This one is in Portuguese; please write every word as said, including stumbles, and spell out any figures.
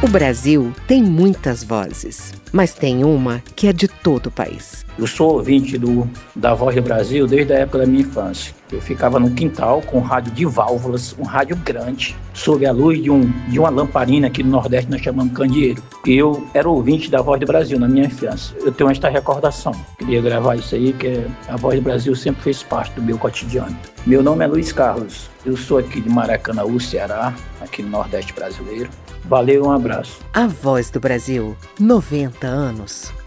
O Brasil tem muitas vozes, mas tem uma que é de todo o país. Eu sou ouvinte do, da Voz do Brasil desde a época da minha infância. Eu ficava no quintal com um rádio de válvulas, um rádio grande, sob a luz de, um, de uma lamparina, aqui no Nordeste nós chamamos candeeiro. Eu era ouvinte da Voz do Brasil na minha infância. Eu tenho esta recordação. Queria gravar isso aí, que a Voz do Brasil sempre fez parte do meu cotidiano. Meu nome é Luiz Carlos. Eu sou aqui de Maracanaú, Ceará, aqui no Nordeste brasileiro. Valeu, um abraço. A Voz do Brasil, noventa anos.